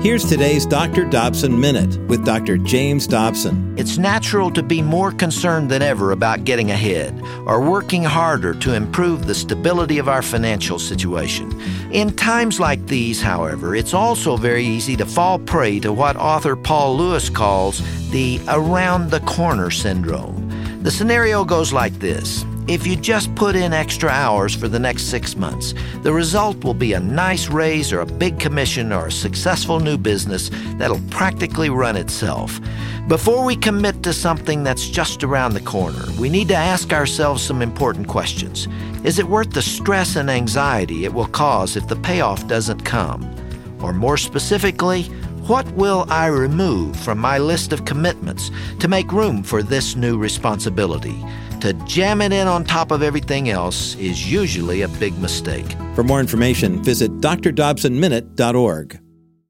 Here's today's Dr. Dobson Minute with Dr. James Dobson. It's natural to be more concerned than ever about getting ahead or working harder to improve the stability of our financial situation. In times like these, however, it's also very easy to fall prey to what author Paul Lewis calls the around-the-corner syndrome. The scenario goes like this. If you just put in extra hours for the next 6 months, the result will be a nice raise or a big commission or a successful new business that'll practically run itself. Before we commit to something that's just around the corner, we need to ask ourselves some important questions. Is it worth the stress and anxiety it will cause if the payoff doesn't come? Or more specifically, what will I remove from my list of commitments to make room for this new responsibility? To jam it in on top of everything else is usually a big mistake. For more information, visit drdobsonminute.org.